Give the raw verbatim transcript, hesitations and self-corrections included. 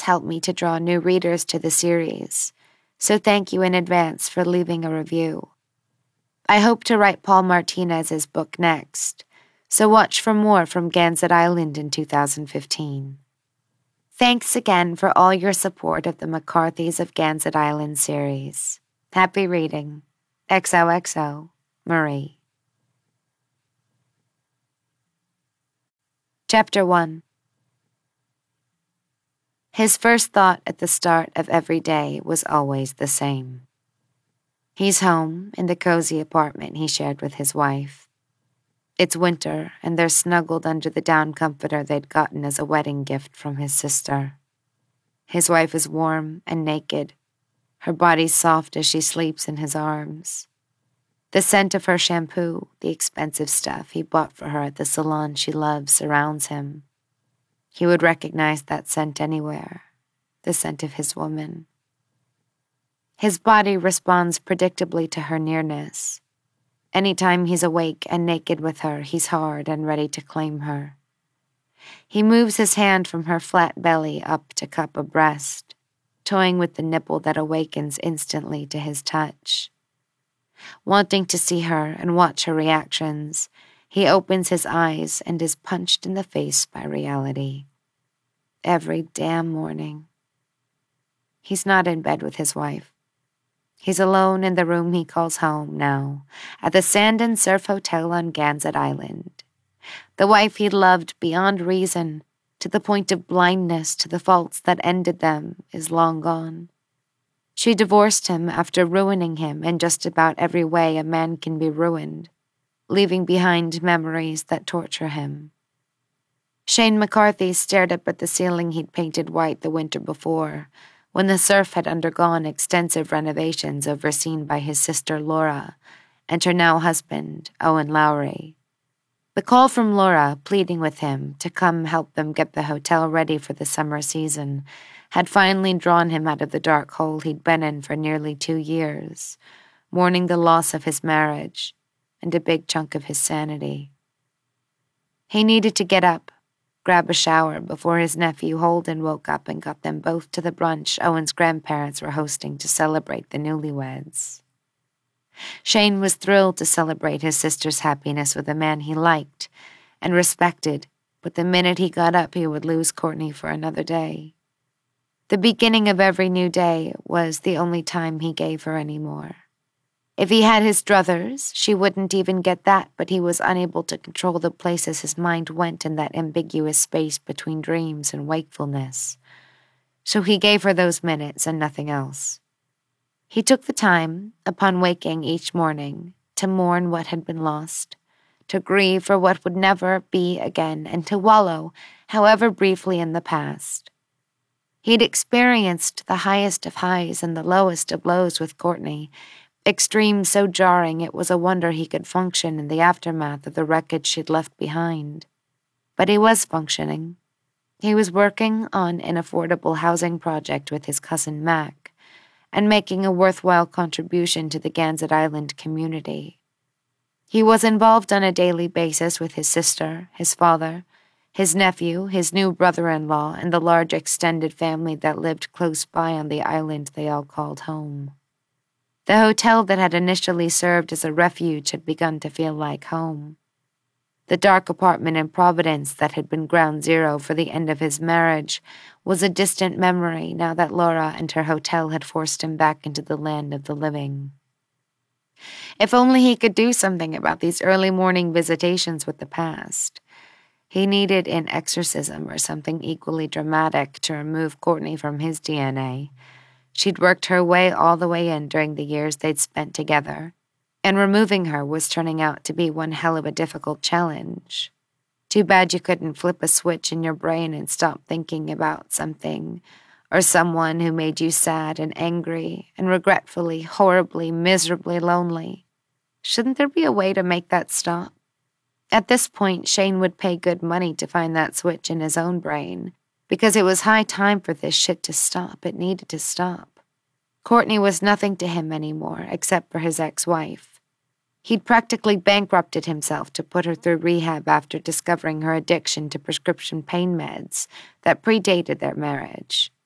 just helped me to draw new readers to the series, so thank you in advance for leaving a review. I hope to write Paul Martinez's book next, so watch for more from Gansett Island in two thousand fifteen. Thanks again for all your support of the McCarthys of Gansett Island series. Happy reading. X O X O, Marie. Chapter one. His first thought at the start of every day was always the same. He's home in the cozy apartment he shared with his wife. It's winter, and they're snuggled under the down comforter they'd gotten as a wedding gift from his sister. His wife is warm and naked, her body soft as she sleeps in his arms. The scent of her shampoo, the expensive stuff he bought for her at the salon she loves, surrounds him. He would recognize that scent anywhere, the scent of his woman. His body responds predictably to her nearness. Anytime he's awake and naked with her, he's hard and ready to claim her. He moves his hand from her flat belly up to cup a breast, toying with the nipple that awakens instantly to his touch. Wanting to see her and watch her reactions, he opens his eyes and is punched in the face by reality. Every damn morning. He's not in bed with his wife. He's alone in the room he calls home now, at the Sand and Surf Hotel on Gansett Island. The wife he loved beyond reason, to the point of blindness to the faults that ended them, is long gone. She divorced him after ruining him in just about every way a man can be ruined, leaving behind memories that torture him. Shane McCarthy stared up at the ceiling he'd painted white the winter before, when the surf had undergone extensive renovations overseen by his sister Laura and her now husband, Owen Lowry. The call from Laura, pleading with him to come help them get the hotel ready for the summer season, had finally drawn him out of the dark hole he'd been in for nearly two years, mourning the loss of his marriage and a big chunk of his sanity. He needed to get up, grab a shower before his nephew Holden woke up and got them both to the brunch Owen's grandparents were hosting to celebrate the newlyweds. Shane was thrilled to celebrate his sister's happiness with a man he liked and respected, but the minute he got up he would lose Courtney for another day. The beginning of every new day was the only time he gave her anymore. If he had his druthers, she wouldn't even get that, but he was unable to control the places his mind went in that ambiguous space between dreams and wakefulness. So he gave her those minutes and nothing else. He took the time, upon waking each morning, to mourn what had been lost, to grieve for what would never be again, and to wallow, however briefly, in the past. He'd experienced the highest of highs and the lowest of lows with Courtney, extremes so jarring it was a wonder he could function in the aftermath of the wreckage she'd left behind. But he was functioning. He was working on an affordable housing project with his cousin Mac, and making a worthwhile contribution to the Gansett Island community. He was involved on a daily basis with his sister, his father, his nephew, his new brother-in-law, and the large extended family that lived close by on the island they all called home. The hotel that had initially served as a refuge had begun to feel like home. The dark apartment in Providence that had been ground zero for the end of his marriage was a distant memory now that Laura and her hotel had forced him back into the land of the living. If only he could do something about these early morning visitations with the past. He needed an exorcism or something equally dramatic to remove Courtney from his D N A. She'd worked her way all the way in during the years they'd spent together, and removing her was turning out to be one hell of a difficult challenge. Too bad you couldn't flip a switch in your brain and stop thinking about something, or someone who made you sad and angry and regretfully, horribly, miserably lonely. Shouldn't there be a way to make that stop? At this point, Shane would pay good money to find that switch in his own brain, because it was high time for this shit to stop. It needed to stop. Courtney was nothing to him anymore, except for his ex-wife. He'd practically bankrupted himself to put her through rehab after discovering her addiction to prescription pain meds that predated their marriage.